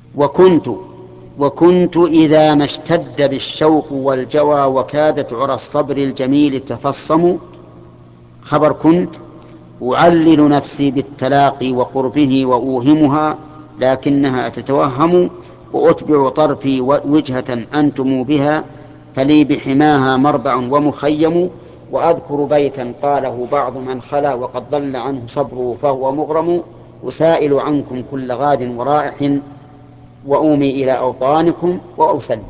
وكنت وكنت إذا ما اشتد بالشوق والجوى وكادت عرى الصبر الجميل تفصم. خبر كنت: أعلل نفسي بالتلاقي وقربه وأوهمها لكنها تتوهم، وأتبع طرفي وجهة أنتم بها فلي بحماها مربع ومخيم. وأذكر بيتا قاله بعض من خلا وقد ضل عنه صبره فهو مغرم. أسائل عنكم كل غاد ورائح وأومي إلى أوطانكم وأوسلم.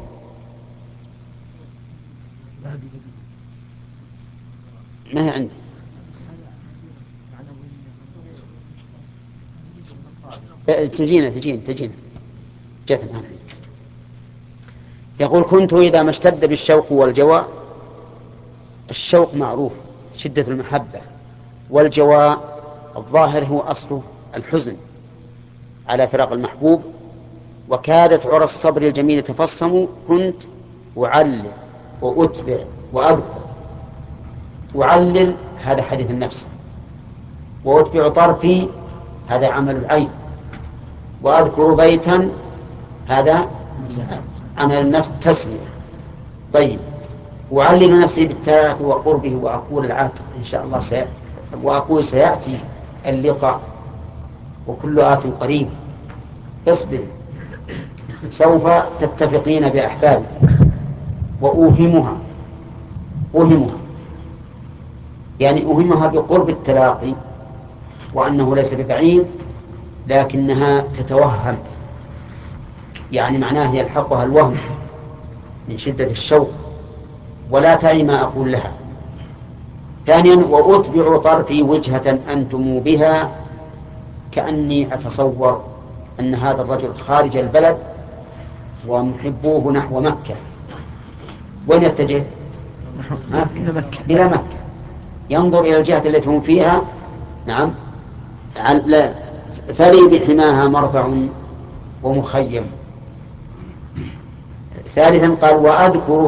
ما هي عندي. تجينا جثنا. يقول: كنت إذا ما اشتد بالشوق والجوى. الشوق معروف شدة المحبة، والجوى الظاهر هو أصله الحزن على فراق المحبوب. وكادت عرى الصبر الجميل تفصم. كنت أعلل وأتبع وأذكر. أعلل هذا حديث النفس، وأتبع طرفي هذا عمل العين، وأذكر بيتا هذا عمل النفس تسمية. طيب، أعلل نفسي بالتاء وقربه وأقول العاتق إن شاء الله وأقول سيأتي اللقاء وكل آت قريب. اصبر سوف تتفقين بأحبابك. وأوهمها، أوهمها يعني أوهمها بقرب التلاقي وأنه ليس ببعيد، لكنها تتوهم، يعني معناه يلحقها الوهم من شدة الشوق ولا تعي ما أقول لها. ثانيا: وأتبع طرفي وجهة أنتم بها، كأني أتصور أن هذا الرجل خارج البلد ومحبوه نحو مكة. وين يتجه؟ إلى مكة، ينظر إلى الجهة التي هم فيها. نعم. فلي بحماها مربع ومخيم. ثالثا قال: وأذكر